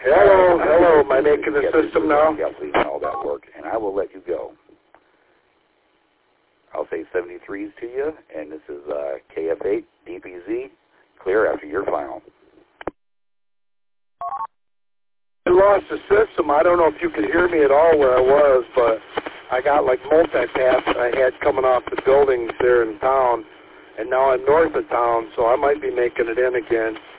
Hello. Am I making the system now? Yeah, please, and all that work, and I will let you go. I'll say 73s to you, and this is KF8 DPZ. Clear after your final. I lost the system. I don't know if you could hear me at all where I was, but I got like multipath I had coming off the buildings there in town, and now I'm north of town, so I might be making it in again.